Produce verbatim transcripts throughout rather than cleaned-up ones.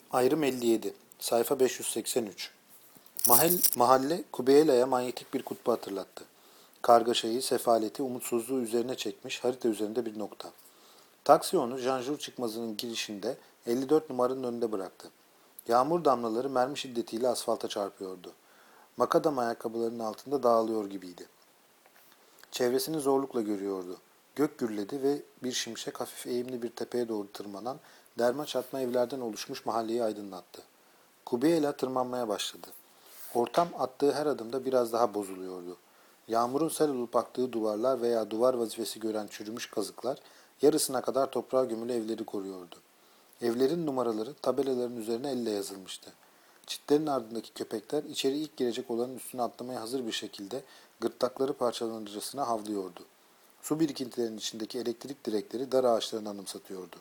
Ayrım elli yedi. Sayfa beş yüz seksen üç. Mahal, mahalle Kubeyela'ya manyetik bir kutbu hatırlattı. Kargaşayı, sefaleti, umutsuzluğu üzerine çekmiş harita üzerinde bir nokta. Taksi onu Janjur çıkmazının girişinde elli dört numaranın önünde bıraktı. Yağmur damlaları mermi şiddetiyle asfalta çarpıyordu. Makadam ayakkabılarının altında dağılıyor gibiydi. Çevresini zorlukla görüyordu. Gök gürledi ve bir şimşek hafif eğimli bir tepeye doğru tırmanan, derme çatma evlerden oluşmuş mahalleyi aydınlattı. Kubeyela tırmanmaya başladı. Ortam attığı her adımda biraz daha bozuluyordu. Yağmurun sel olup aktığı duvarlar veya duvar vazifesi gören çürümüş kazıklar yarısına kadar toprağa gömülü evleri koruyordu. Evlerin numaraları tabelaların üzerine elle yazılmıştı. Çitlerin ardındaki köpekler içeri ilk girecek olanın üstüne atlamaya hazır bir şekilde gırtlakları parçalanırcasına havlıyordu. Su birikintilerinin içindeki elektrik direkleri dar ağaçlarını anımsatıyordu.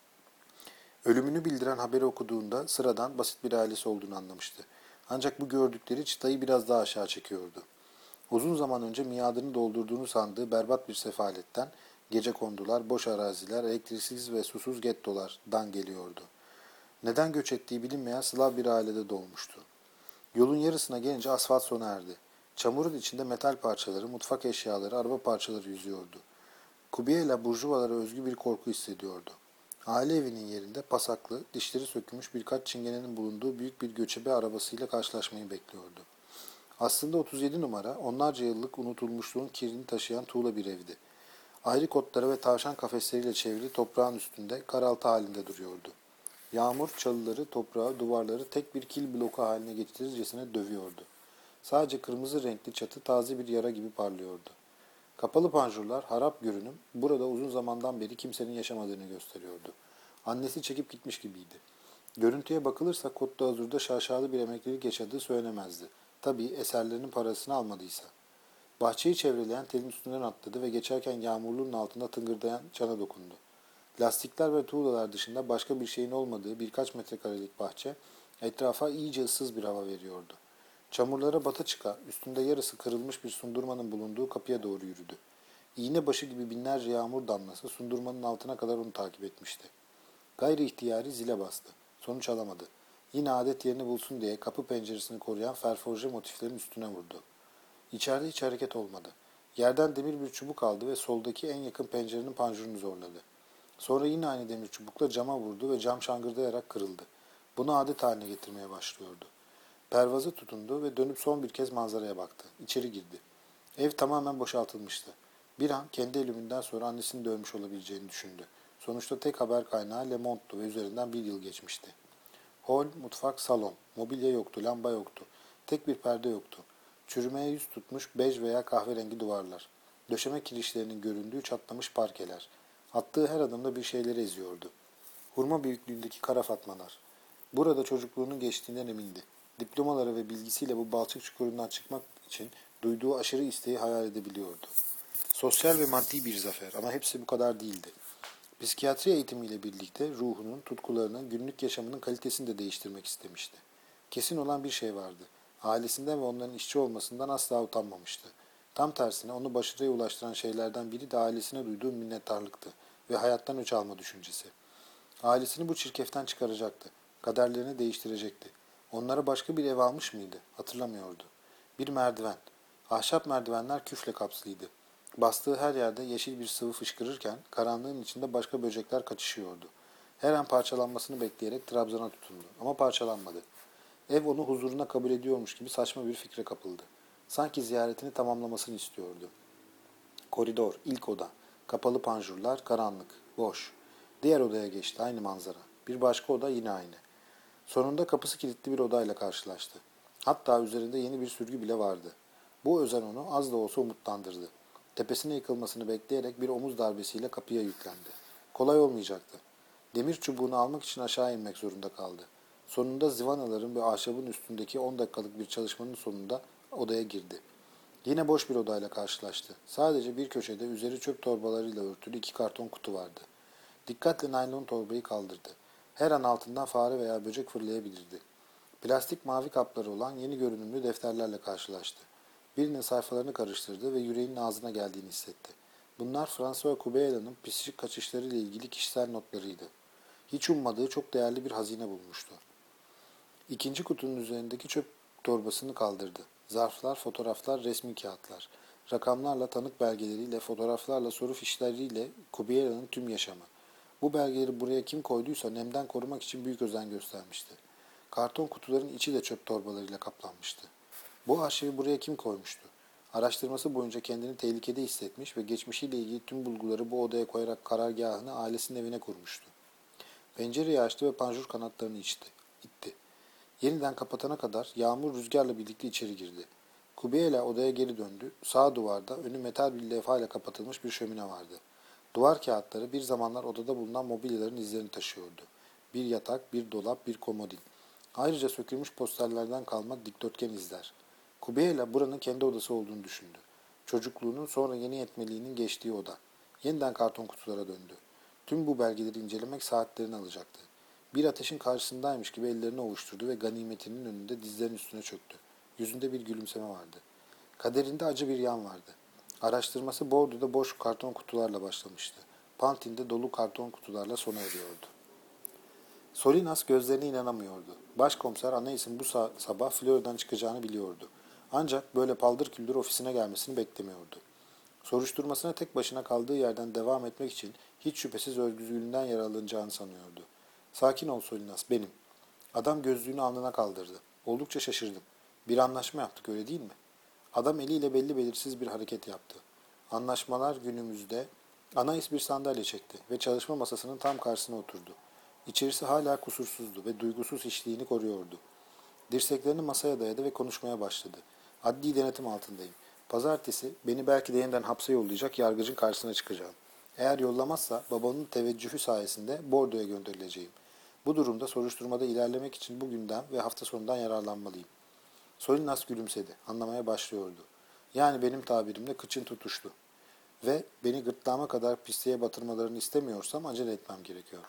Ölümünü bildiren haberi okuduğunda sıradan basit bir ailesi olduğunu anlamıştı. Ancak bu gördükleri çıtayı biraz daha aşağı çekiyordu. Uzun zaman önce miadını doldurduğunu sandığı berbat bir sefaletten, gecekondular, boş araziler, elektriksiz ve susuz gettolardan geliyordu. Neden göç ettiği bilinmeyen Slav bir ailede doğmuştu. Yolun yarısına gelince asfalt sona erdi. Çamurun içinde metal parçaları, mutfak eşyaları, araba parçaları yüzüyordu. Kubiyela burjuvalara özgü bir korku hissediyordu. Aile evinin yerinde pasaklı, dişleri sökülmüş birkaç çingenenin bulunduğu büyük bir göçebe arabasıyla karşılaşmayı bekliyordu. Aslında otuz yedi numara, onlarca yıllık unutulmuşluğun kirini taşıyan tuğla bir evdi. Ayrı kotları ve tavşan kafesleriyle çevrili toprağın üstünde karaltı halinde duruyordu. Yağmur çalıları, toprağı, duvarları tek bir kil bloku haline getirircesine dövüyordu. Sadece kırmızı renkli çatı taze bir yara gibi parlıyordu. Kapalı panjurlar, harap görünüm, burada uzun zamandan beri kimsenin yaşamadığını gösteriyordu. Annesi çekip gitmiş gibiydi. Görüntüye bakılırsa Côte d'Azur'da şaşalı bir emeklilik yaşadığı söylenemezdi. Tabii eserlerinin parasını almadıysa. Bahçeyi çevreleyen telin üstünden atladı ve geçerken yağmurluğun altında tıngırdayan çana dokundu. Lastikler ve tuğlalar dışında başka bir şeyin olmadığı birkaç metrekarelik bahçe etrafa iyice ıssız bir hava veriyordu. Çamurlara bata çıka, üstünde yarısı kırılmış bir sundurmanın bulunduğu kapıya doğru yürüdü. İğne başı gibi binlerce yağmur damlası sundurmanın altına kadar onu takip etmişti. Gayri ihtiyari zile bastı. Sonuç alamadı. Yine adet yerini bulsun diye kapı penceresini koruyan ferforje motiflerin üstüne vurdu. İçeride hiç hareket olmadı. Yerden demir bir çubuk aldı ve soldaki en yakın pencerenin panjurunu zorladı. Sonra yine aynı demir çubukla cama vurdu ve cam şangırdayarak kırıldı. Bunu adet haline getirmeye başlıyordu. Pervazı tutundu ve dönüp son bir kez manzaraya baktı. İçeri girdi. Ev tamamen boşaltılmıştı. Bir an kendi ölümünden sonra annesini de ölmüş olabileceğini düşündü. Sonuçta tek haber kaynağı Le Monde'tu ve üzerinden bir yıl geçmişti. Hol, mutfak, salon. Mobilya yoktu, lamba yoktu. Tek bir perde yoktu. Çürümeye yüz tutmuş bej veya kahverengi duvarlar. Döşeme kirişlerinin göründüğü çatlamış parkeler. Attığı her adımda bir şeyleri eziyordu. Hurma büyüklüğündeki kara fatmalar. Burada çocukluğunun geçtiğinden emindi. Diplomaları ve bilgisiyle bu balçık çukurundan çıkmak için duyduğu aşırı isteği hayal edebiliyordu. Sosyal ve maddi bir zafer ama hepsi bu kadar değildi. Psikiyatri eğitimiyle birlikte ruhunun, tutkularının, günlük yaşamının kalitesini de değiştirmek istemişti. Kesin olan bir şey vardı. Ailesinden ve onların işçi olmasından asla utanmamıştı. Tam tersine onu başarıya ulaştıran şeylerden biri de ailesine duyduğu minnettarlıktı ve hayattan öç alma düşüncesi. Ailesini bu çirkeften çıkaracaktı. Kaderlerini değiştirecekti. Onlara başka bir ev almış mıydı? Hatırlamıyordu. Bir merdiven. Ahşap merdivenler küfle kapslıydı. Bastığı her yerde yeşil bir sıvı fışkırırken karanlığın içinde başka böcekler kaçışıyordu. Her an parçalanmasını bekleyerek trabzana tutundu. Ama parçalanmadı. Ev onu huzuruna kabul ediyormuş gibi saçma bir fikre kapıldı. Sanki ziyaretini tamamlamasını istiyordu. Koridor, ilk oda. Kapalı panjurlar, karanlık, boş. Diğer odaya geçti, aynı manzara. Bir başka oda yine aynı. Sonunda kapısı kilitli bir odayla karşılaştı. Hatta üzerinde yeni bir sürgü bile vardı. Bu özen onu az da olsa umutlandırdı. Tepesine yıkılmasını bekleyerek bir omuz darbesiyle kapıya yüklendi. Kolay olmayacaktı. Demir çubuğunu almak için aşağı inmek zorunda kaldı. Sonunda zıvanaların ve ahşabın üstündeki on dakikalık bir çalışmanın sonunda odaya girdi. Yine boş bir odayla karşılaştı. Sadece bir köşede üzeri çöp torbalarıyla örtülü iki karton kutu vardı. Dikkatle naylon torbayı kaldırdı. Her an altından fare veya böcek fırlayabilirdi. Plastik mavi kapları olan yeni görünümlü defterlerle karşılaştı. Birinin sayfalarını karıştırdı ve yüreğinin ağzına geldiğini hissetti. Bunlar François Kubeyela'nın psikik kaçışlarıyla ilgili kişisel notlarıydı. Hiç ummadığı çok değerli bir hazine bulmuştu. İkinci kutunun üzerindeki çöp torbasını kaldırdı. Zarflar, fotoğraflar, resmi kağıtlar. Rakamlarla, tanık belgeleriyle, fotoğraflarla, soru fişleriyle Kubiela'nın tüm yaşamı. Bu belgeleri buraya kim koyduysa nemden korumak için büyük özen göstermişti. Karton kutuların içi de çöp torbalarıyla kaplanmıştı. Bu arşivi buraya kim koymuştu? Araştırması boyunca kendini tehlikede hissetmiş ve geçmişiyle ilgili tüm bulguları bu odaya koyarak karargahını ailesinin evine kurmuştu. Pencereyi açtı ve panjur kanatlarını içti, itti. Yeniden kapatana kadar yağmur rüzgarla birlikte içeri girdi. Kubiela odaya geri döndü. Sağ duvarda önü metal bir levhayla kapatılmış bir şömine vardı. Duvar kağıtları bir zamanlar odada bulunan mobilyaların izlerini taşıyordu. Bir yatak, bir dolap, bir komodin. Ayrıca sökülmüş posterlerden kalma dikdörtgen izler. Kubiela buranın kendi odası olduğunu düşündü. Çocukluğunun sonra yeni yetmeliğinin geçtiği oda. Yeniden karton kutulara döndü. Tüm bu belgeleri incelemek saatlerini alacaktı. Bir ateşin karşısındaymış gibi ellerini ovuşturdu ve ganimetinin önünde dizlerinin üstüne çöktü. Yüzünde bir gülümseme vardı. Kaderinde acı bir yan vardı. Araştırması Bordo'da boş karton kutularla başlamıştı. Pantin'de dolu karton kutularla sona eriyordu. Solinas gözlerine inanamıyordu. Başkomiser Anais'in bu sabah Florida'dan çıkacağını biliyordu. Ancak böyle paldır küldür ofisine gelmesini beklemiyordu. Soruşturmasına tek başına kaldığı yerden devam etmek için hiç şüphesiz özgürlüğünden yararlanacağını sanıyordu. Sakin ol Solinas, benim. Adam gözlüğünü alnına kaldırdı. Oldukça şaşırdım. Bir anlaşma yaptık, öyle değil mi? Adam eliyle belli belirsiz bir hareket yaptı. Anlaşmalar günümüzde Anais bir sandalye çekti ve çalışma masasının tam karşısına oturdu. İçerisi hala kusursuzdu ve duygusuz hiçliğini koruyordu. Dirseklerini masaya dayadı ve konuşmaya başladı. Adli denetim altındayım. Pazartesi beni belki de yeniden hapse yollayacak yargıcın karşısına çıkacağım. Eğer yollamazsa babanın teveccühü sayesinde Bordo'ya gönderileceğim. Bu durumda soruşturmada ilerlemek için bugünden ve hafta sonundan yararlanmalıyım. Solinas gülümsedi. Anlamaya başlıyordu. Yani benim tabirimle kıçın tutuştu. Ve beni gırtlağıma kadar pisliğe batırmalarını istemiyorsam acele etmem gerekiyor.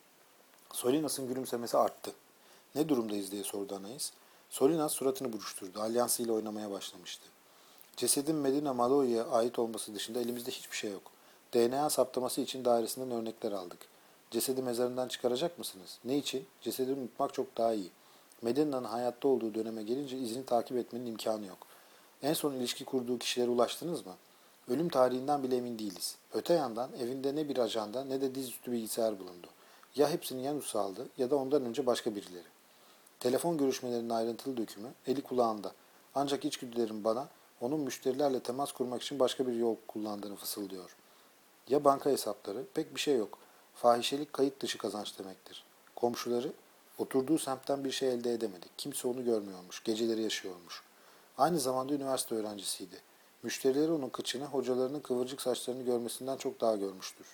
Solinas'ın gülümsemesi arttı. Ne durumdayız diye sordu Anais. Solinas suratını buruşturdu. Alyansıyla oynamaya başlamıştı. Cesedin Medina Maloi'ye ait olması dışında elimizde hiçbir şey yok. D N A saptaması için dairesinden örnekler aldık. Cesedi mezarından çıkaracak mısınız? Ne için? Cesedi unutmak çok daha iyi. Medina'nın hayatta olduğu döneme gelince izini takip etmenin imkanı yok. En son ilişki kurduğu kişilere ulaştınız mı? Ölüm tarihinden bile emin değiliz. Öte yandan evinde ne bir ajanda ne de dizüstü bilgisayar bulundu. Ya hepsini Yanus aldı ya da ondan önce başka birileri. Telefon görüşmelerinin ayrıntılı dökümü eli kulağında. Ancak içgüdülerim bana onun müşterilerle temas kurmak için başka bir yol kullandığını fısıldıyor. Ya banka hesapları? Pek bir şey yok. Fahişelik kayıt dışı kazanç demektir. Komşuları? Oturduğu semtten bir şey elde edemedik. Kimse onu görmüyormuş. Geceleri yaşıyormuş. Aynı zamanda üniversite öğrencisiydi. Müşterileri onun kıçını, hocalarının kıvırcık saçlarını görmesinden çok daha görmüştür.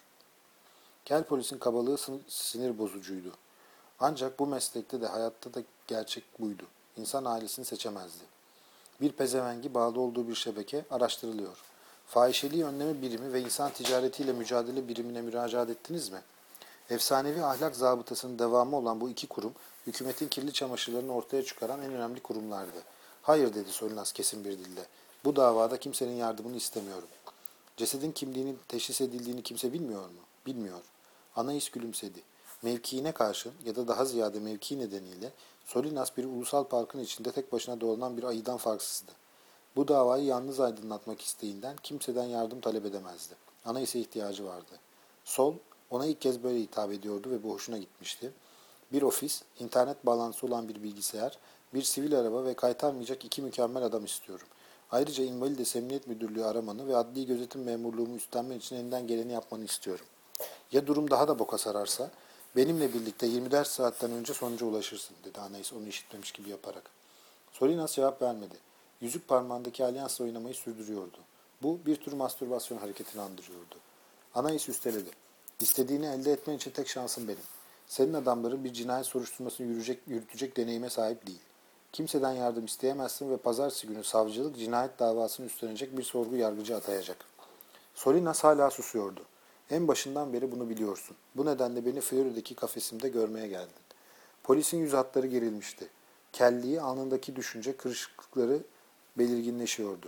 Kel polisin kabalığı sinir bozucuydu. Ancak bu meslekte de hayatta da gerçek buydu. İnsan ailesini seçemezdi. Bir pezevengi bağlı olduğu bir şebeke araştırılıyor. Fahişeliği önleme birimi ve insan ticaretiyle mücadele birimine müracaat ettiniz mi? Efsanevi ahlak zabıtasının devamı olan bu iki kurum, hükümetin kirli çamaşırlarını ortaya çıkaran en önemli kurumlardı. Hayır dedi Solinas kesin bir dille. Bu davada kimsenin yardımını istemiyorum. Cesedin kimliğinin teşhis edildiğini kimse bilmiyor mu? Bilmiyor. Anais gülümsedi. Mevkiine karşın ya da daha ziyade mevki nedeniyle Solinas bir ulusal parkın içinde tek başına dolanan bir ayıdan farksızdı. Bu davayı yalnız aydınlatmak isteğinden kimseden yardım talep edemezdi. Anais'e ihtiyacı vardı. Sol, ona ilk kez böyle hitap ediyordu ve bu hoşuna gitmişti. Bir ofis, internet bağlantısı olan bir bilgisayar, bir sivil araba ve kaytarmayacak iki mükemmel adam istiyorum. Ayrıca İnvalides Emniyet Müdürlüğü aramanı ve adli gözetim memurluğumu üstlenmen için elinden geleni yapmanı istiyorum. Ya durum daha da boka sararsa, benimle birlikte yirmi dört saatten önce sonuca ulaşırsın, dedi Anais onu işitmemiş gibi yaparak. Solinas cevap vermedi. Yüzük parmağındaki alyansla oynamayı sürdürüyordu. Bu bir tür mastürbasyon hareketini andırıyordu. Anais üsteledi. İstediğini elde etmen için tek şansım benim. Senin adamların bir cinayet soruşturmasını yürüyecek, yürütecek deneyime sahip değil. Kimseden yardım isteyemezsin ve pazartesi günü savcılık cinayet davasını üstlenecek bir sorgu yargıcı atayacak. Solinas hala susuyordu. En başından beri bunu biliyorsun. Bu nedenle beni Florida'daki kafesimde görmeye geldin. Polisin yüz hatları gerilmişti. Kelliği, alnındaki düşünce kırışıklıkları belirginleşiyordu.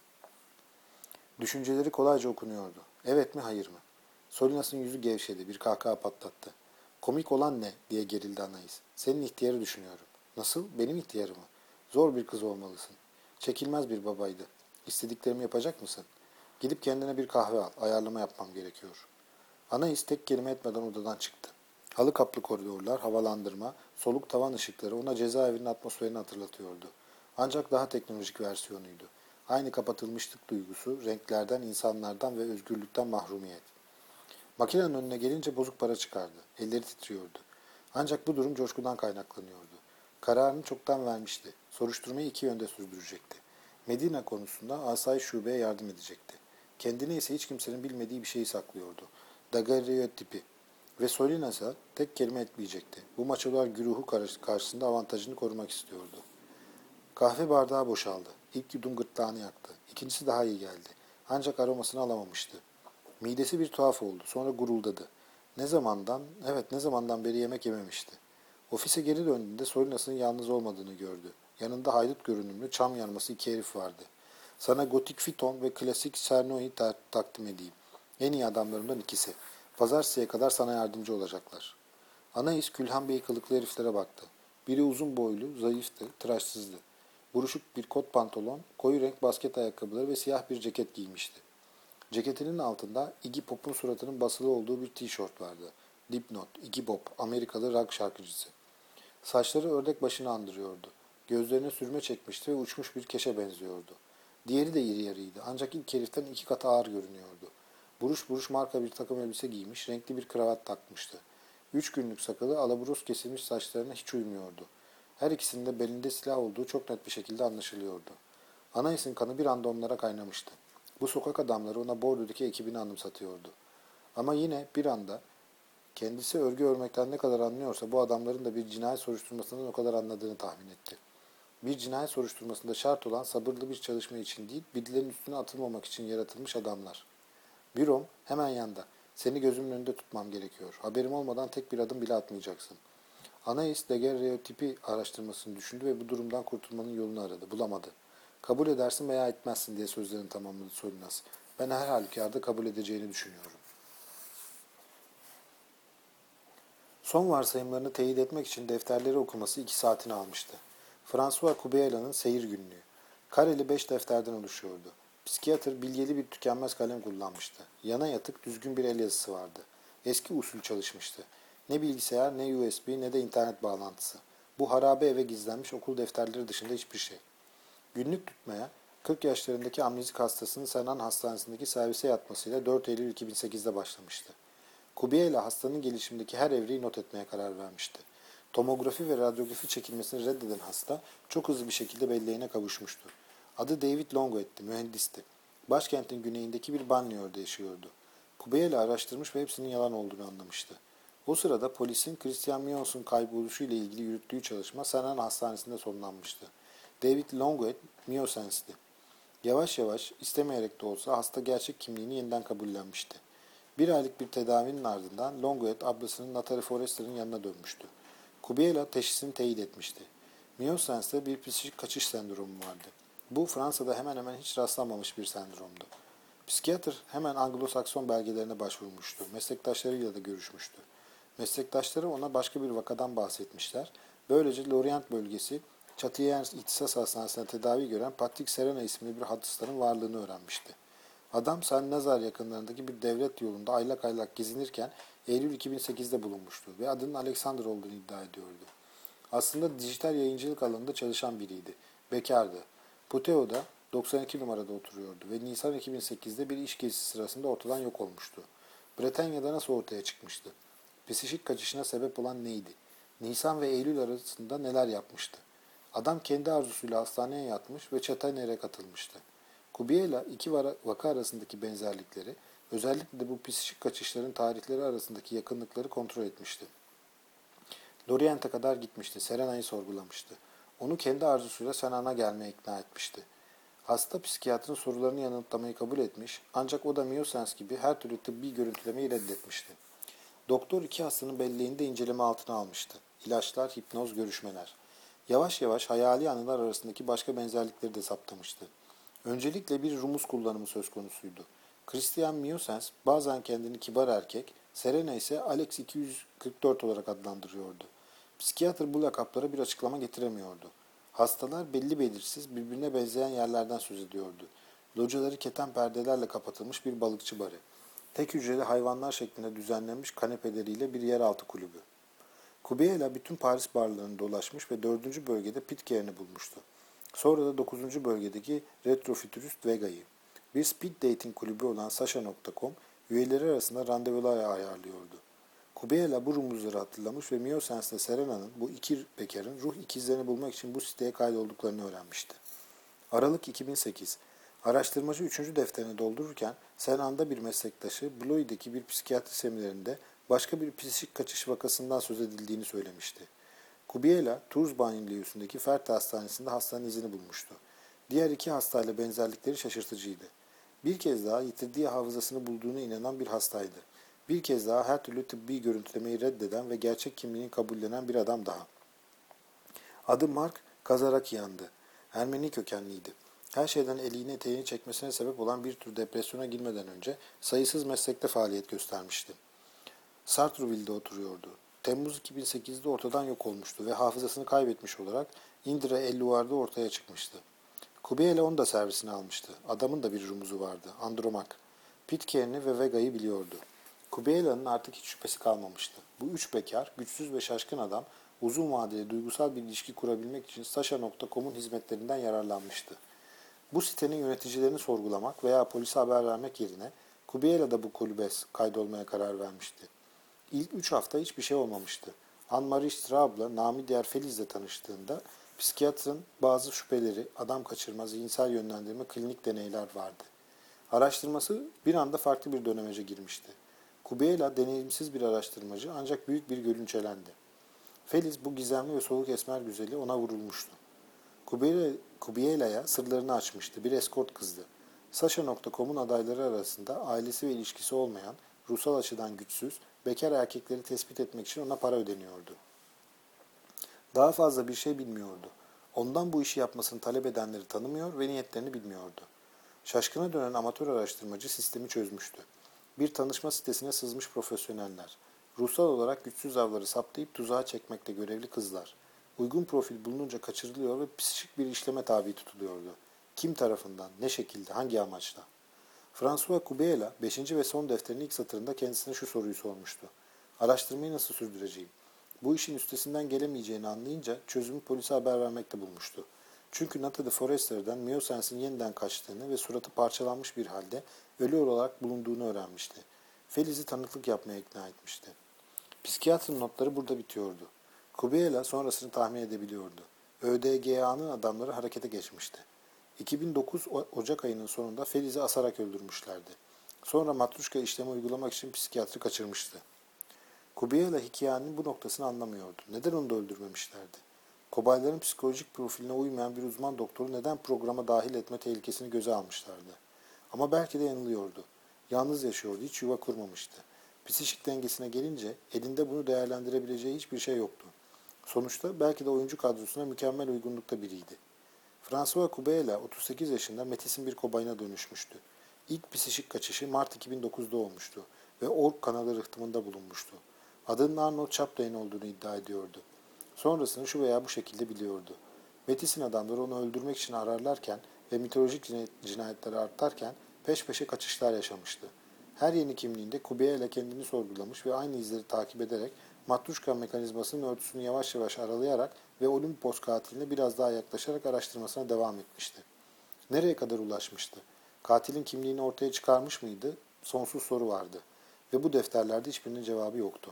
Düşünceleri kolayca okunuyordu. Evet mi, hayır mı? Solinas'ın yüzü gevşedi, bir kahkaha patlattı. Komik olan ne diye gerildi Anais. Senin ihtiyarı düşünüyorum. Nasıl? Benim ihtiyarımı. Zor bir kız olmalısın. Çekilmez bir babaydı. İstediklerimi yapacak mısın? Gidip kendine bir kahve al. Ayarlama yapmam gerekiyor. Anais tek kelime etmeden odadan çıktı. Halı kaplı koridorlar, havalandırma, soluk tavan ışıkları ona cezaevinin atmosferini hatırlatıyordu. Ancak daha teknolojik versiyonuydu. Aynı kapatılmışlık duygusu, renklerden, insanlardan ve özgürlükten mahrumiyet. Makinenin önüne gelince bozuk para çıkardı. Elleri titriyordu. Ancak bu durum coşkudan kaynaklanıyordu. Kararını çoktan vermişti. Soruşturmayı iki yönde sürdürecekti. Medina konusunda asayiş şubeye yardım edecekti. Kendine ise hiç kimsenin bilmediği bir şeyi saklıyordu. Daguerreotipi. Ve Solinas'a tek kelime etmeyecekti. Bu maçolar güruhu karşısında avantajını korumak istiyordu. Kahve bardağı boşaldı. İlk yudum gırtlağını yaktı. İkincisi daha iyi geldi. Ancak aromasını alamamıştı. Midesi bir tuhaf oldu. Sonra guruldadı. Ne zamandan, evet ne zamandan beri yemek yememişti. Ofise geri döndüğünde Solinas'ın yalnız olmadığını gördü. Yanında haydut görünümlü çam yarması iki herif vardı. Sana gotik fiton ve klasik Cerno'yu ta- takdim edeyim. En iyi adamlarımdan ikisi. Pazartesiye kadar sana yardımcı olacaklar. Anais külhan bey kılıklı heriflere baktı. Biri uzun boylu, zayıftı, tıraşsızdı. Buruşuk bir kot pantolon, koyu renk basket ayakkabıları ve siyah bir ceket giymişti. Ceketinin altında Iggy Pop'un suratının basılı olduğu bir tişört vardı. Dipnot, Iggy Pop, Amerikalı rock şarkıcısı. Saçları ördek başını andırıyordu. Gözlerine sürme çekmişti ve uçmuş bir keşe benziyordu. Diğeri de iri yarıydı ancak ilk heriften iki kat ağır görünüyordu. Buruş buruş marka bir takım elbise giymiş, renkli bir kravat takmıştı. Üç günlük sakalı alaburus kesilmiş saçlarına hiç uymuyordu. Her ikisinin de belinde silah olduğu çok net bir şekilde anlaşılıyordu. Anais'in kanı bir anda onlara kaynamıştı. Bu sokak adamları ona Bordo'daki ekibini anımsatıyordu. Ama yine bir anda kendisi örgü örmekten ne kadar anlıyorsa bu adamların da bir cinayet soruşturmasından o kadar anladığını tahmin etti. Bir cinayet soruşturmasında şart olan sabırlı bir çalışma için değil, birilerinin üstüne atılmamak için yaratılmış adamlar. Bürom hemen yanda. Seni gözümün önünde tutmam gerekiyor. Haberim olmadan tek bir adım bile atmayacaksın. Anais daguerreotipi araştırmasını düşündü ve bu durumdan kurtulmanın yolunu aradı. Bulamadı. Kabul edersin veya etmezsin diye sözlerini tamamladı Solinas. Ben her halükarda kabul edeceğini düşünüyorum. Son varsayımlarını teyit etmek için defterleri okuması iki saatini almıştı. François Kubeila'nın seyir günlüğü. Kareli beş defterden oluşuyordu. Psikiyatr bilgeli bir tükenmez kalem kullanmıştı. Yana yatık düzgün bir el yazısı vardı. Eski usul çalışmıştı. Ne bilgisayar, ne U S B, ne de internet bağlantısı. Bu harabe eve gizlenmiş okul defterleri dışında hiçbir şey. Günlük tutmaya, kırk yaşlarındaki amnezik hastasının Senan Hastanesi'ndeki servise yatmasıyla dört Eylül iki bin sekizde başlamıştı. Kubiela hastanın gelişimindeki her evreyi not etmeye karar vermişti. Tomografi ve radyografi çekilmesini reddeden hasta çok hızlı bir şekilde belleğine kavuşmuştu. Adı David Longuet'ti, mühendisti. Başkentin güneyindeki bir banliyöde yaşıyordu. Kubiela araştırmış ve hepsinin yalan olduğunu anlamıştı. O sırada polisin Christian Mions'un kayboluşu ile ilgili yürüttüğü çalışma Senan Hastanesi'nde sonlanmıştı. David Longuet, Miosens'ti. Yavaş yavaş, istemeyerek de olsa hasta gerçek kimliğini yeniden kabullenmişti. Bir aylık bir tedavinin ardından Longuet ablasının Natalie Forrester'ın yanına dönmüştü. Kubiela teşhisini teyit etmişti. Miosens'te bir psikik kaçış sendromu vardı. Bu Fransa'da hemen hemen hiç rastlanmamış bir sendromdu. Psikiyatr hemen Anglo-Sakson belgelerine başvurmuştu. Meslektaşlarıyla da görüşmüştü. Meslektaşları ona başka bir vakadan bahsetmişler. Böylece Lorient bölgesi Châtillon İhtisas Hastanesi'nde tedavi gören Patrick Serena isimli bir hastanın varlığını öğrenmişti. Adam Saint-Nazaire yakınlarındaki bir devlet yolunda aylak aylak gezinirken Eylül iki bin sekizde bulunmuştu ve adının Alexander olduğunu iddia ediyordu. Aslında dijital yayıncılık alanında çalışan biriydi. Bekardı. Puteo'da doksan iki numarada oturuyordu ve Nisan iki bin sekizde bir iş gezisi sırasında ortadan yok olmuştu. Bretanya'da nasıl ortaya çıkmıştı? Psikik kaçışına sebep olan neydi? Nisan ve Eylül arasında neler yapmıştı? Adam kendi arzusuyla hastaneye yatmış ve Çataner'e katılmıştı. Kubiela iki vaka arasındaki benzerlikleri, özellikle de bu psikik kaçışların tarihleri arasındaki yakınlıkları kontrol etmişti. Lorient'e kadar gitmişti, Serena'yı sorgulamıştı. Onu kendi arzusuyla Senan'a gelmeye ikna etmişti. Hasta psikiyatrın sorularını yanıtlamayı kabul etmiş, ancak o da Miosens gibi her türlü tıbbi görüntülemeyi reddetmişti. Doktor iki hastanın belleğini de inceleme altına almıştı. İlaçlar, hipnoz, görüşmeler. Yavaş yavaş hayali anılar arasındaki başka benzerlikleri de saptamıştı. Öncelikle bir rumuz kullanımı söz konusuydu. Christian Miosens bazen kendini kibar erkek, Serena ise Alex iki yüz kırk dört olarak adlandırıyordu. Psikiyatr bu lakaplara bir açıklama getiremiyordu. Hastalar belli belirsiz, birbirine benzeyen yerlerden söz ediyordu. Locaları keten perdelerle kapatılmış bir balıkçı barı. Tek hücreli hayvanlar şeklinde düzenlenmiş kanepeleriyle bir yeraltı kulübü. Kubiela bütün Paris barlarını dolaşmış ve dördüncü bölgede Pitcairn'i bulmuştu. Sonra da dokuzuncu bölgedeki Retrofuturist Vega'yı. Bir speed dating kulübü olan Sasha nokta com üyeleri arasında randevular ayarlıyordu. Kubiela bu rumuzları hatırlamış ve Miosens ile Serena'nın bu iki bekarın ruh ikizlerini bulmak için bu siteye kaydolduklarını öğrenmişti. Aralık iki bin sekiz. Araştırmacı üçüncü defterini doldururken Senan'da bir meslektaşı Blois'deki bir psikiyatri seminerinde başka bir psikik kaçış vakasından söz edildiğini söylemişti. Kubiela, Tours banliyösündeki Ferte Hastanesi'nde hastanın izini bulmuştu. Diğer iki hastayla benzerlikleri şaşırtıcıydı. Bir kez daha yitirdiği hafızasını bulduğuna inanan bir hastaydı. Bir kez daha her türlü tıbbi görüntülemeyi reddeden ve gerçek kimliğini kabullenen bir adam daha. Adı Mark Kazarakian'dı. Ermeni kökenliydi. Her şeyden eliğini eteğini çekmesine sebep olan bir tür depresyona girmeden önce sayısız meslekte faaliyet göstermişti. Sartrouville'de oturuyordu. Temmuz iki bin sekizde ortadan yok olmuştu ve hafızasını kaybetmiş olarak Indre Elluvar'da ortaya çıkmıştı. Kubiela onu da servisine almıştı. Adamın da bir rumuzu vardı. Andromak. Pitcairn'i ve Vega'yı biliyordu. Kubiela'nın artık hiç şüphesi kalmamıştı. Bu üç bekar, güçsüz ve şaşkın adam uzun vadeli duygusal bir ilişki kurabilmek için Sasha nokta com'un hizmetlerinden yararlanmıştı. Bu sitenin yöneticilerini sorgulamak veya polise haber vermek yerine Kubiela da bu kulübe kaydolmaya karar vermişti. İlk üç hafta hiçbir şey olmamıştı. Anne-Marie Straub'la namı diğer Feliz'le tanıştığında psikiyatrın bazı şüpheleri, adam kaçırma, zihinsel yönlendirme, klinik deneyler vardı. Araştırması bir anda farklı bir dönemece girmişti. Kubiela deneyimsiz bir araştırmacı ancak büyük bir görünçelendi. Feliz bu gizemli ve soluk esmer güzeli ona vurulmuştu. Kubiela'ya sırlarını açmıştı. Bir eskort kızdı. Sasha nokta com'un adayları arasında ailesi ve ilişkisi olmayan, ruhsal açıdan güçsüz, bekar erkekleri tespit etmek için ona para ödeniyordu. Daha fazla bir şey bilmiyordu. Ondan bu işi yapmasını talep edenleri tanımıyor ve niyetlerini bilmiyordu. Şaşkına dönen amatör araştırmacı sistemi çözmüştü. Bir tanışma sitesine sızmış profesyoneller. Ruhsal olarak güçsüz avları saptayıp tuzağa çekmekte görevli kızlar. Uygun profil bulununca kaçırılıyor ve psikik bir işleme tabi tutuluyordu. Kim tarafından, ne şekilde, hangi amaçla? François Kubiela, beşinci ve son defterinin ilk satırında kendisine şu soruyu sormuştu. Araştırmayı nasıl sürdüreceğim? Bu işin üstesinden gelemeyeceğini anlayınca çözümü polise haber vermekte bulmuştu. Çünkü Nata de Forester'den Miosens'in yeniden kaçtığını ve suratı parçalanmış bir halde ölü olarak bulunduğunu öğrenmişti. Feliz'i tanıklık yapmaya ikna etmişti. Psikiyatrın notları burada bitiyordu. Kubiela sonrasını tahmin edebiliyordu. ÖDGA'nın adamları harekete geçmişti. iki bin dokuz Ocak ayının sonunda Feliz'i asarak öldürmüşlerdi. Sonra matruşka işlemi uygulamak için psikiyatri kaçırmıştı. Kubiela hikayenin bu noktasını anlamıyordu. Neden onu da öldürmemişlerdi? Kobayların psikolojik profiline uymayan bir uzman doktoru neden programa dahil etme tehlikesini göze almışlardı? Ama belki de yanılıyordu. Yalnız yaşıyordu, hiç yuva kurmamıştı. Psikik dengesine gelince elinde bunu değerlendirebileceği hiçbir şey yoktu. Sonuçta belki de oyuncu kadrosuna mükemmel uygunlukta biriydi. François Kubiela otuz sekiz yaşında Metis'in bir kobayına dönüşmüştü. İlk psikik kaçışı Mart iki bin dokuzda olmuştu ve Ork kanalı rıhtımında bulunmuştu. Adının Arnold Chaplain olduğunu iddia ediyordu. Sonrasını şu veya bu şekilde biliyordu. Metis'in adamları onu öldürmek için ararlarken ve mitolojik cinayetleri artarken peş peşe kaçışlar yaşamıştı. Her yeni kimliğinde Kubiela kendini sorgulamış ve aynı izleri takip ederek Matruşka mekanizmasının örtüsünü yavaş yavaş aralayarak ve Olimpos katiline biraz daha yaklaşarak araştırmasına devam etmişti. Nereye kadar ulaşmıştı? Katilin kimliğini ortaya çıkarmış mıydı? Sonsuz soru vardı. Ve bu defterlerde hiçbirinin cevabı yoktu.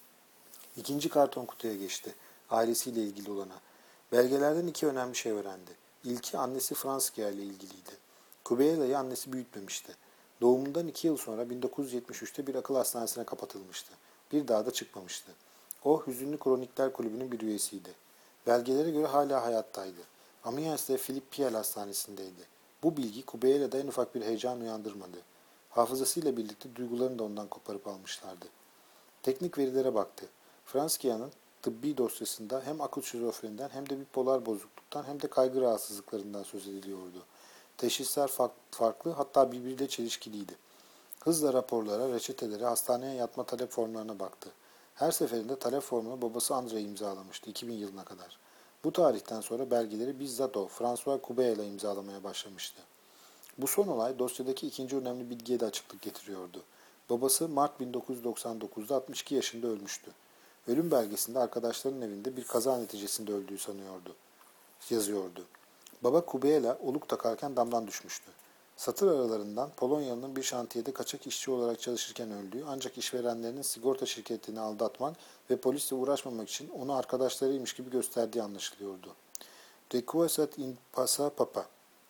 İkinci karton kutuya geçti. Ailesiyle ilgili olana. Belgelerden iki önemli şey öğrendi. İlki annesi Franska ile ilgiliydi. Kubiela'yı annesi büyütmemişti. Doğumundan iki yıl sonra bin dokuz yüz yetmiş üçte bir akıl hastanesine kapatılmıştı. Bir daha da çıkmamıştı. O Hüzünlü Kronikler Kulübü'nün bir üyesiydi. Belgelere göre hala hayattaydı. Amiens'te Philippe Piel Hastanesi'ndeydi. Bu bilgi Kubiela'da en ufak bir heyecan uyandırmadı. Hafızasıyla birlikte duygularını da ondan koparıp almışlardı. Teknik verilere baktı. Franskia'nın tıbbi dosyasında hem akut şizofreniden hem de bipolar bozukluktan hem de kaygı rahatsızlıklarından söz ediliyordu. Teşhisler farklı, hatta birbiriyle çelişkiliydi. Hızla raporlara, reçetelere, hastaneye yatma talep formlarına baktı. Her seferinde talep formunu babası André imzalamıştı iki bin yılına kadar. Bu tarihten sonra belgeleri bizzat o, François Courbet ile imzalamaya başlamıştı. Bu son olay dosyadaki ikinci önemli bilgiye de açıklık getiriyordu. Babası Mart bin dokuz yüz doksan dokuzda altmış iki yaşında ölmüştü. Ölüm belgesinde arkadaşlarının evinde bir kaza neticesinde öldüğü sanıyordu, yazıyordu. Baba Kubeela oluk takarken damdan düşmüştü. Satır aralarından Polonyalı'nın bir şantiyede kaçak işçi olarak çalışırken öldüğü ancak işverenlerinin sigorta şirketini aldatmak ve polisle uğraşmamak için onu arkadaşlarıymış gibi gösterdiği anlaşılıyordu. Requiescat in pasa papa.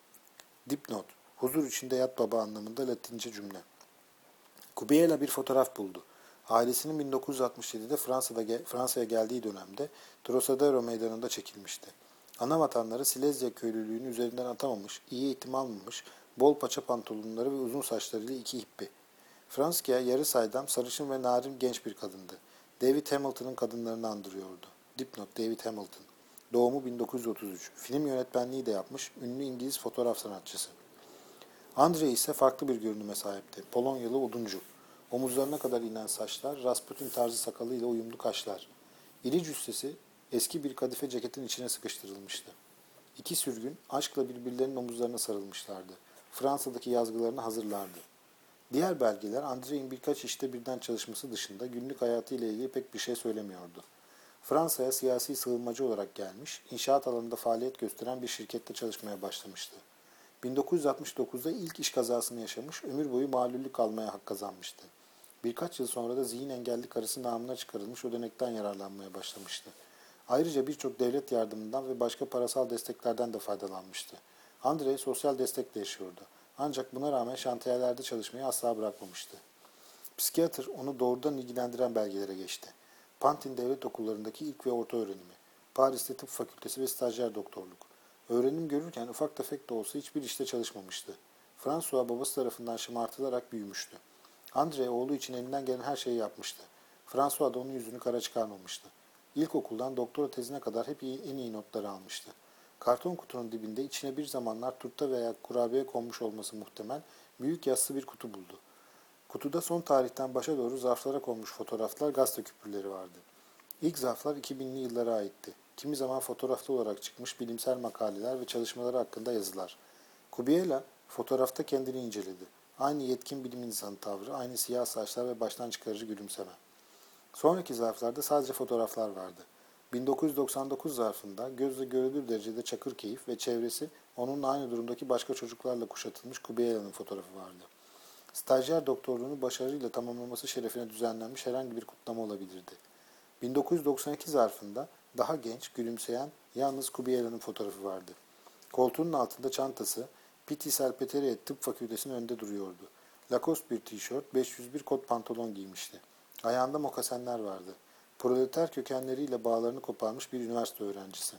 Dipnot. Huzur içinde yat baba anlamında Latince cümle. Kubeela bir fotoğraf buldu. Ailesinin bin dokuz yüz altmış yedide Fransa'da Fransa'ya geldiği dönemde Trocadero meydanında çekilmişti. Ana vatanları Silezya köylülüğünü üzerinden atamamış, iyi eğitim almamış, bol paça pantolonları ve uzun saçlarıyla iki hippi. Franska yarı saydam, sarışın ve narin genç bir kadındı. David Hamilton'ın kadınlarını andırıyordu. Dipnot David Hamilton. Doğumu bin dokuz yüz otuz üç. Film yönetmenliği de yapmış, ünlü İngiliz fotoğraf sanatçısı. Andrei ise farklı bir görünüme sahipti. Polonyalı oduncu. Omuzlarına kadar inen saçlar, Rasputin tarzı sakalıyla uyumlu kaşlar. İri cüssesi eski bir kadife ceketin içine sıkıştırılmıştı. İki sürgün aşkla birbirlerinin omuzlarına sarılmışlardı. Fransa'daki yazgılarını hazırlardı. Diğer belgeler Andrei'nin birkaç işte birden çalışması dışında günlük hayatıyla ilgili pek bir şey söylemiyordu. Fransa'ya siyasi sığınmacı olarak gelmiş, inşaat alanında faaliyet gösteren bir şirkette çalışmaya başlamıştı. bin dokuz yüz altmış dokuzda ilk iş kazasını yaşamış, ömür boyu malullük almaya hak kazanmıştı. Birkaç yıl sonra da zihin engelli karısı namına çıkarılmış ödenekten yararlanmaya başlamıştı. Ayrıca birçok devlet yardımından ve başka parasal desteklerden de faydalanmıştı. Andrei sosyal destekle yaşıyordu. Ancak buna rağmen şantiyelerde çalışmayı asla bırakmamıştı. Psikiyatr onu doğrudan ilgilendiren belgelere geçti. Pantin Devlet Okullarındaki ilk ve orta öğrenimi, Paris'te tıp fakültesi ve stajyer doktorluk. Öğrenim görürken ufak tefek de olsa hiçbir işte çalışmamıştı. François babası tarafından şımartılarak büyümüştü. Andrei oğlu için elinden gelen her şeyi yapmıştı. François da onun yüzünü kara çıkarmamıştı. İlkokuldan doktora tezine kadar hep iyi, en iyi notları almıştı. Karton kutunun dibinde içine bir zamanlar turta veya kurabiye konmuş olması muhtemel büyük yassı bir kutu buldu. Kutuda son tarihten başa doğru zarflara konmuş fotoğraflar, gazete küpürleri vardı. İlk zarflar iki binli yıllara aitti. Kimi zaman fotoğraflı olarak çıkmış bilimsel makaleler ve çalışmaları hakkında yazılar. Kubiela fotoğrafta kendini inceledi. Aynı yetkin bilim insanı tavrı, aynı siyah saçlar ve baştan çıkarıcı gülümseme. Sonraki zarflarda sadece fotoğraflar vardı. bin dokuz yüz doksan dokuz zarfında gözle görülür derecede çakır keyif ve çevresi onunla aynı durumdaki başka çocuklarla kuşatılmış Kubiela'nın fotoğrafı vardı. Stajyer doktorluğunu başarıyla tamamlaması şerefine düzenlenmiş herhangi bir kutlama olabilirdi. bin dokuz yüz doksan iki zarfında daha genç, gülümseyen yalnız Kubiela'nın fotoğrafı vardı. Koltuğunun altında çantası, Piti Salpeteriye Tıp Fakültesi'nin önünde duruyordu. Lacoste bir tişört, beş yüz bir kot pantolon giymişti. Ayağında mokasenler vardı. Proleter kökenleriyle bağlarını koparmış bir üniversite öğrencisi.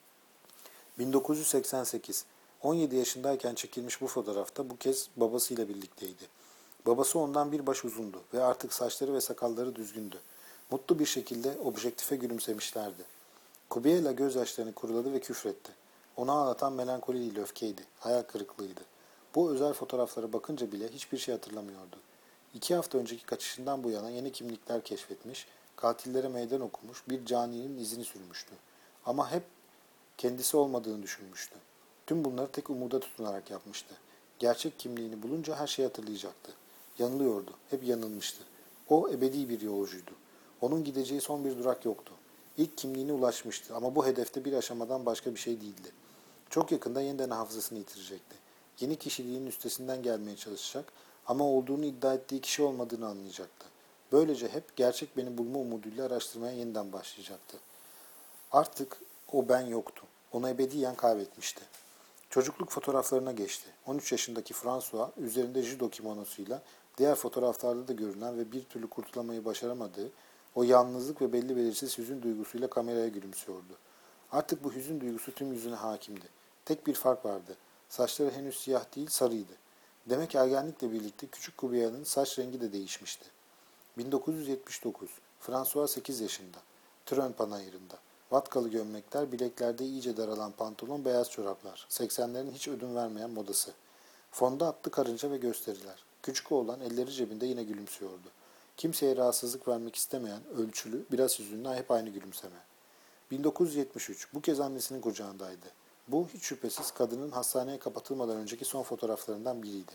bin dokuz yüz seksen sekiz. on yedi yaşındayken çekilmiş bu fotoğrafta bu kez babasıyla birlikteydi. Babası ondan bir baş uzundu ve artık saçları ve sakalları düzgündü. Mutlu bir şekilde objektife gülümsemişlerdi. Kubiela gözyaşlarını kuruladı ve küfretti. Onu ağlatan melankoli değil öfkeydi, hayal kırıklığıydı. Bu özel fotoğraflara bakınca bile hiçbir şey hatırlamıyordu. İki hafta önceki kaçışından bu yana yeni kimlikler keşfetmiş, katillere meydan okumuş, bir caninin izini sürmüştü. Ama hep kendisi olmadığını düşünmüştü. Tüm bunları tek umuda tutunarak yapmıştı. Gerçek kimliğini bulunca her şeyi hatırlayacaktı. Yanılıyordu, hep yanılmıştı. O ebedi bir yolcuydu. Onun gideceği son bir durak yoktu. İlk kimliğine ulaşmıştı ama bu hedefte bir aşamadan başka bir şey değildi. Çok yakında yeniden hafızasını yitirecekti. Yeni kişiliğinin üstesinden gelmeye çalışacak ama olduğunu iddia ettiği kişi olmadığını anlayacaktı. Böylece hep gerçek beni bulma umuduyla araştırmaya yeniden başlayacaktı. Artık o ben yoktu. Onu ebediyen kaybetmişti. Çocukluk fotoğraflarına geçti. on üç yaşındaki François, üzerinde judo kimonosuyla diğer fotoğraflarda da görünen ve bir türlü kurtulamayı başaramadığı o yalnızlık ve belli belirsiz hüzün duygusuyla kameraya gülümsüyordu. Artık bu hüzün duygusu tüm yüzüne hakimdi. Tek bir fark vardı. Saçları henüz siyah değil, sarıydı. Demek ergenlikle birlikte küçük Kubia'nın saç rengi de değişmişti. bin dokuz yüz yetmiş dokuz. François sekiz yaşında. Tron panayırında. Vatkalı gömlekler, bileklerde iyice daralan pantolon, beyaz çoraplar. seksenlerin hiç ödün vermeyen modası. Fonda atlı karınca ve gösteriler. Küçük oğlan elleri cebinde yine gülümsüyordu. Kimseye rahatsızlık vermek istemeyen, ölçülü, biraz hüzünlü, hep aynı gülümseme. bin dokuz yüz yetmiş üç. Bu kez annesinin kucağındaydı. Bu hiç şüphesiz kadının hastaneye kapatılmadan önceki son fotoğraflarından biriydi.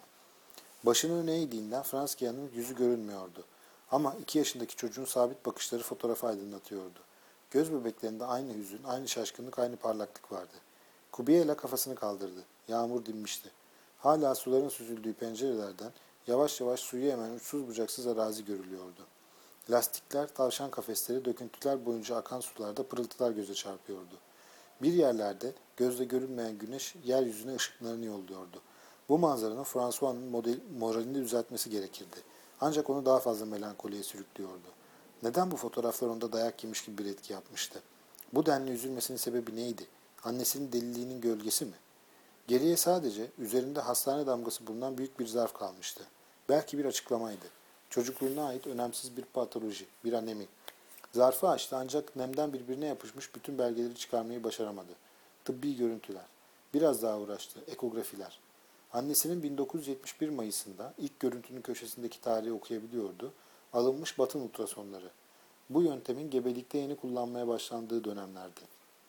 Başını öne eğdiğinden Franskia'nın yüzü görünmüyordu. Ama iki yaşındaki çocuğun sabit bakışları fotoğrafı aydınlatıyordu. Göz bebeklerinde aynı hüzün, aynı şaşkınlık, aynı parlaklık vardı. Kubiela kafasını kaldırdı. Yağmur dinmişti. Hala suların süzüldüğü pencerelerden yavaş yavaş suyu emen uçsuz bucaksız arazi görülüyordu. Lastikler, tavşan kafesleri, döküntüler boyunca akan sularda pırıltılar göze çarpıyordu. Bir yerlerde gözle görünmeyen güneş yeryüzüne ışıklarını yolluyordu. Bu manzaranın François'ın moralini düzeltmesi gerekirdi. Ancak onu daha fazla melankoliye sürüklüyordu. Neden bu fotoğraflar onda dayak yemiş gibi bir etki yapmıştı? Bu denli üzülmesinin sebebi neydi? Annesinin deliliğinin gölgesi mi? Geriye sadece üzerinde hastane damgası bulunan büyük bir zarf kalmıştı. Belki bir açıklamaydı. Çocukluğuna ait önemsiz bir patoloji, bir anemi. Zarfı açtı ancak nemden birbirine yapışmış bütün belgeleri çıkarmayı başaramadı. Tıbbi görüntüler. Biraz daha uğraştı. Ekografiler. Annesinin bin dokuz yüz yetmiş bir Mayıs'ında ilk görüntünün köşesindeki tarihi okuyabiliyordu. Alınmış batın ultrasonları. Bu yöntemin gebelikte yeni kullanmaya başlandığı dönemlerdi.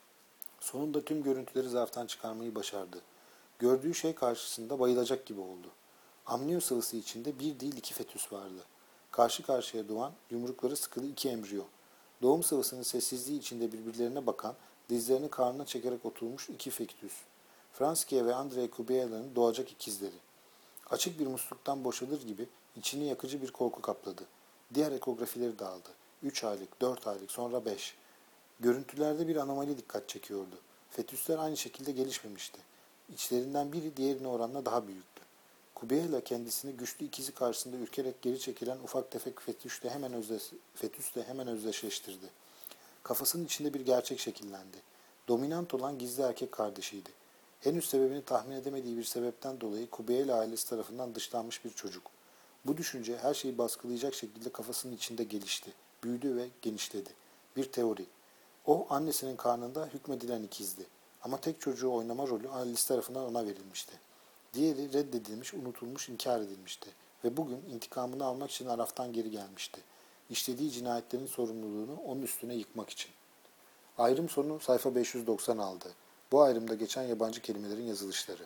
Sonunda tüm görüntüleri zarftan çıkarmayı başardı. Gördüğü şey karşısında bayılacak gibi oldu. Amniyo sıvısı içinde bir değil iki fetüs vardı. Karşı karşıya doğan, yumrukları sıkılı iki embriyo. Doğum sıvısının sessizliği içinde birbirlerine bakan, dizlerini karnına çekerek oturmuş iki fetüs. Franskia ve Andrei Kubiela'nın doğacak ikizleri. Açık bir musluktan boşalır gibi içini yakıcı bir korku kapladı. Diğer ekografileri de aldı. Üç aylık, dört aylık, sonra beş. Görüntülerde bir anomali dikkat çekiyordu. Fetüsler aynı şekilde gelişmemişti. İçlerinden biri diğerine oranla daha büyüktü. Kubiela kendisini güçlü ikizi karşısında ürkerek geri çekilen ufak tefek fetüsle hemen, özdeş, fetüsle hemen özdeşleştirdi. Kafasının içinde bir gerçek şekillendi. Dominant olan gizli erkek kardeşiydi. Henüz sebebini tahmin edemediği bir sebepten dolayı Kubiela ailesi tarafından dışlanmış bir çocuk. Bu düşünce her şeyi baskılayacak şekilde kafasının içinde gelişti, büyüdü ve genişledi. Bir teori. O annesinin karnında hükmedilen ikizdi. Ama tek çocuğu oynama rolü ailesi tarafından ona verilmişti. Diğeri reddedilmiş, unutulmuş, inkar edilmişti. Ve bugün intikamını almak için Araf'tan geri gelmişti. İşlediği cinayetlerin sorumluluğunu onun üstüne yıkmak için. Ayrım sonu sayfa beş yüz doksan aldı. Bu ayrımda geçen yabancı kelimelerin yazılışları.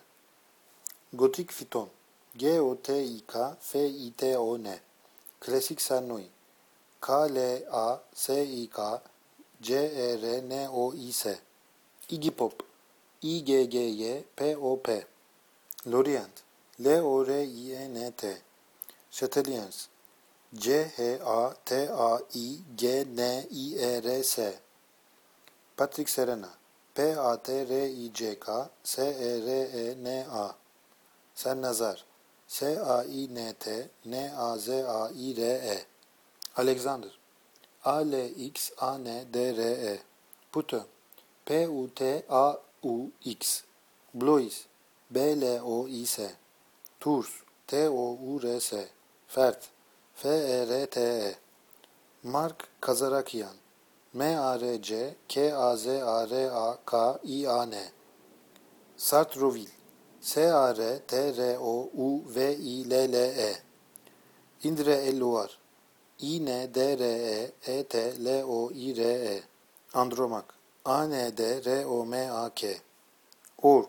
Gotik fiton. G O T I K F I T O N. Klasik Sernoi. K L A S I K C E R N O I S. Iggy Pop. I G G Y P O P. Lorient. L O R I E N T. Chateliers. C H A T A I G N I E R S. Patrick Serena. P A T R I C K S E R E N A. Sernazar. S A I N T N A Z A I R E. Alexander. A L X A N D R E. Pute. P U T A U X. Blois. B L O I S. Tours. T O U R S. Fert. F E R T E. Mark Kazarakian. M A R C K A Z A R A K I A N. Sartroville. S A R T R O U V I L L E. Indre Eluar. I N D R E E T L O I R E. Andromak. A N D R O M A K. Ork.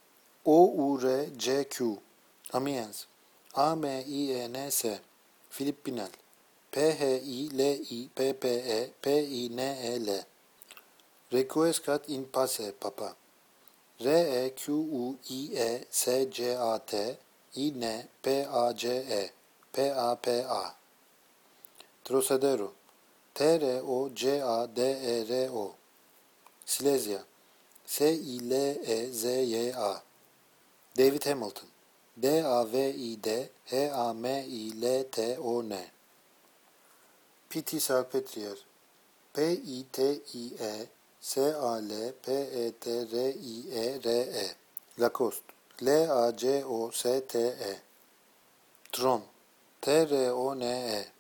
O U R C Q. Amiens. A M I E N S. Filip Binel. P H I L I P P E P I N E L. Requiescat in pace, papa. R E Q U I E S C A T I N P A C E P A P A. Trocadero. T R O C A D E R O. Silesia. S I L E Z Y A. David Hamilton. D A V I D H A M I L T O N. P T Salpetrier. P I T I E S A L P E T R I E R E. Lacoste. L A C O S T E. Tron. T R O N E.